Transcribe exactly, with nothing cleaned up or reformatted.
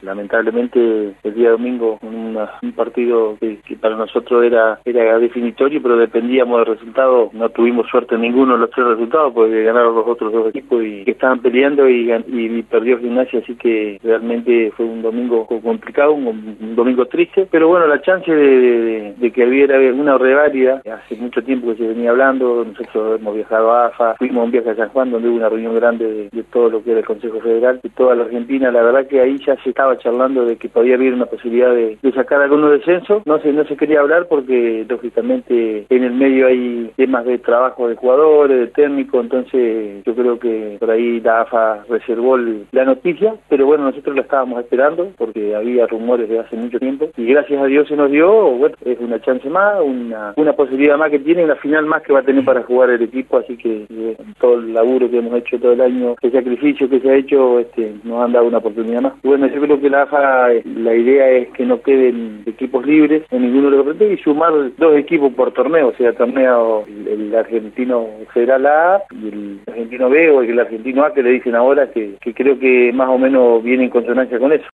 lamentablemente el día domingo una, un partido que, que para nosotros era era definitorio, pero dependíamos del resultado. No tuvimos suerte en ninguno de los tres resultados porque ganaron los otros dos equipos y que estaban peleando y, y, y perdió Gimnasia, así que realmente fue un domingo complicado, un, un domingo triste, pero bueno, la chance de, de, de que hubiera alguna reválida, hace mucho tiempo que se venía hablando. Nosotros hemos viajado a A F A, fuimos a un viaje a San Juan donde hubo una reunión grande de, de todo lo que era el Consejo Federal, de toda la Argentina. La verdad que ahí ya se estaba charlando de que podía haber una posibilidad de, de sacar algunos descensos. No se, no se quería hablar porque lógicamente en el medio hay temas de trabajo de jugadores, de técnico, entonces yo creo que por ahí la A F A reservó el, la noticia, pero bueno, nosotros la estábamos esperando porque había rumores de hace mucho tiempo y gracias a Dios se nos dio. Bueno, es una chance más, una, una posibilidad más que tiene, una final más que va a tener para jugar el equipo, así que eh, todo el laburo que hemos hecho todo el año, el sacrificio que se ha hecho, este, nos han dado una oportunidad más. Y bueno, yo creo que la A F A, la idea es que no queden equipos libres en ninguno de los partidos y sumar dos equipos por torneo, o sea, torneo el, el argentino Federal A y el argentino B o el argentino A que le dicen ahora, que, que creo que más o menos viene en consonancia con eso.